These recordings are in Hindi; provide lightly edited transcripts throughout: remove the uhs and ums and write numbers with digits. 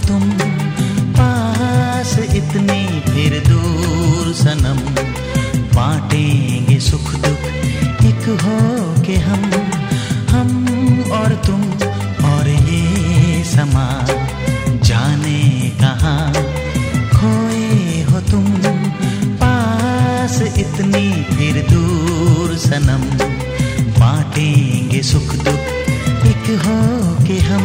तुम, पास इतनी फिर दूर सनम। बांटेंगे सुख दुख एक हो के हम और तुम और ये समा। जाने कहाँ खोए हो तुम, पास इतनी फिर दूर सनम। बांटेंगे सुख दुख एक हो के हम।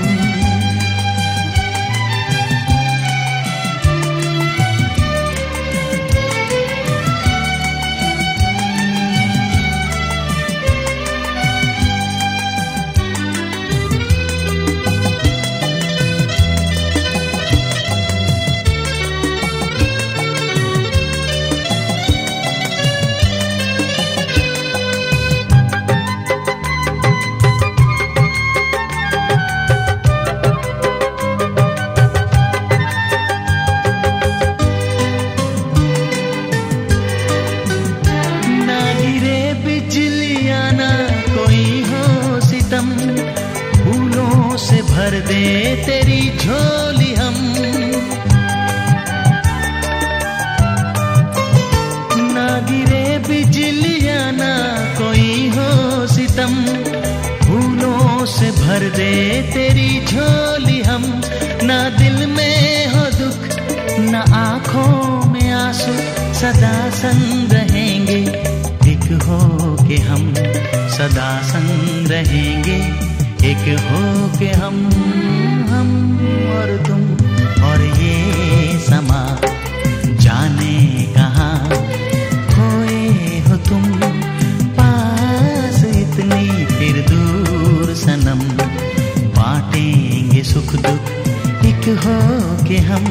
फूलों से भर दे तेरी झोली हम, ना गिरे बिजलियां ना कोई हो सितम। फूलों से भर दे तेरी झोली हम, ना दिल में हो दुख ना आँखों में आंसू। सदा संग रहेंगे एक हो के हम, सदा संग रहेंगे एक हो के हम और तुम और ये समा। जाने कहाँ खोए हो तुम, पास इतनी फिर दूर सनम। बांटेंगे सुख दुख एक हो के हम।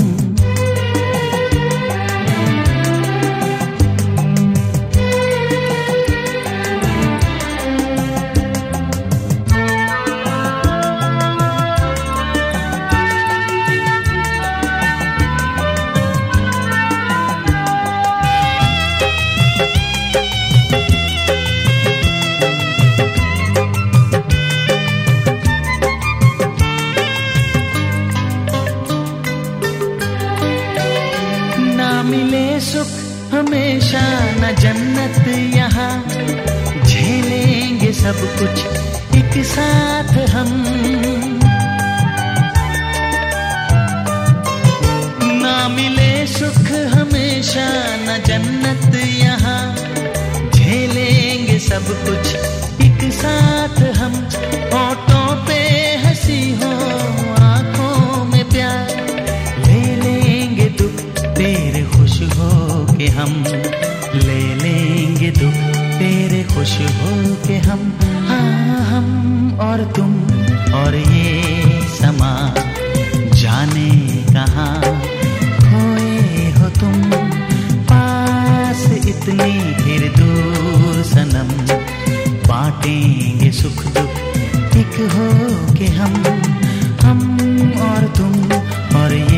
मिले सुख हमेशा न जन्नत यहाँ, झेलेंगे सब कुछ एक साथ हम। ना मिले सुख हमेशा न जन्नत यहाँ, झेलेंगे सब कुछ एक साथ हम। होठों पे हंसी हो आँखों में प्यार, ले लेंगे दुख तेरे खुश हो के हम। ले लेंगे दुख तेरे खुश हो के हम। हाँ हम और तुम और ये समा। जाने कहाँ खोए हो तुम, पास इतनी फिर दूर सनम। बांटेंगे सुख दुख एक हो के हम और तुम और ये